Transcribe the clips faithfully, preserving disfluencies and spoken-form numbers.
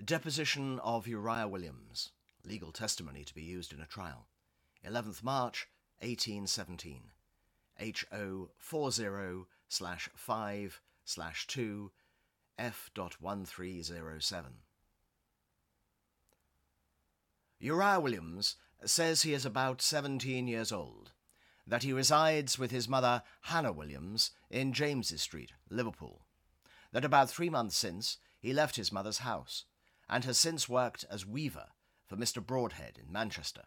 Deposition of Uriah Williams. Legal testimony to be used in a trial. eleventh March, eighteen seventeen. H O forty slash five slash two F one three zero seven. Uriah Williams says he is about seventeen years old, that he resides with his mother Hannah Williams in James's Street, Liverpool, that about three months since he left his mother's house, and has since worked as weaver for Mister Broadhead in Manchester.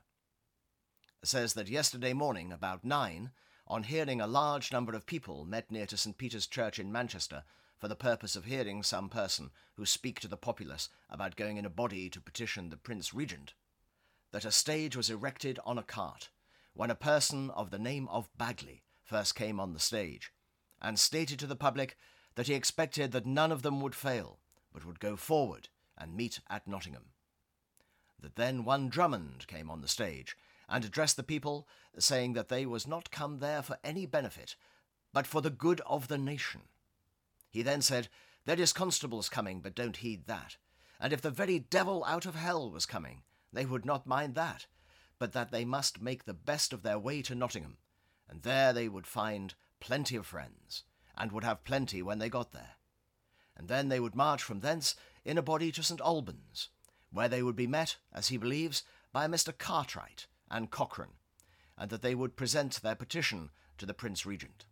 Says that yesterday morning about nine, on hearing a large number of people met near to Saint Peter's Church in Manchester for the purpose of hearing some person who speak to the populace about going in a body to petition the Prince Regent, that a stage was erected on a cart, when a person of the name of Bagley first came on the stage, and stated to the public that he expected that none of them would fail, but would go forward and meet at Nottingham. That then one Drummond came on the stage, and addressed the people, saying that they was not come there for any benefit, but for the good of the nation. He then said, there is constables coming, but don't heed that, and if the very devil out of hell was coming, they would not mind that, but that they must make the best of their way to Nottingham, and there they would find plenty of friends, and would have plenty when they got there. And then they would march from thence in a body to St Albans, where they would be met, as he believes, by Mister Cartwright and Cochrane, and that they would present their petition to the Prince Regent.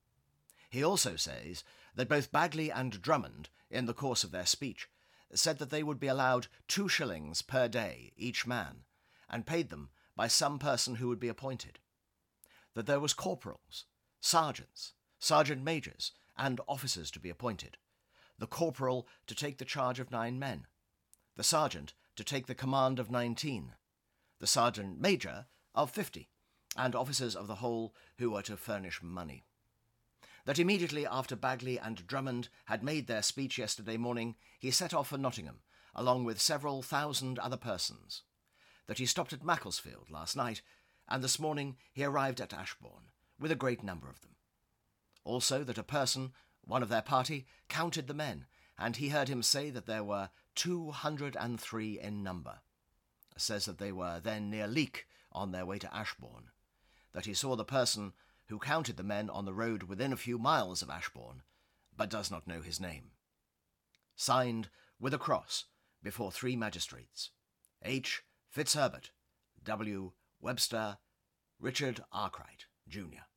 He also says that both Bagley and Drummond, in the course of their speech, said that they would be allowed two shillings per day each man, and paid them by some person who would be appointed. That there was corporals, sergeants, sergeant majors, and officers to be appointed, the corporal to take the charge of nine men, the sergeant to take the command of nineteen, the sergeant major of fifty, and officers of the whole who were to furnish money. That immediately after Bagley and Drummond had made their speech yesterday morning, he set off for Nottingham, along with several thousand other persons. That he stopped at Macclesfield last night, and this morning he arrived at Ashbourne, with a great number of them. Also that a person, one of their party, counted the men, and he heard him say that there were two hundred and three in number. Says that they were then near Leek on their way to Ashbourne. That he saw the person who counted the men on the road within a few miles of Ashbourne, but does not know his name. Signed with a cross before three magistrates: H. Fitzherbert, W. Webster, Richard Arkwright, Junior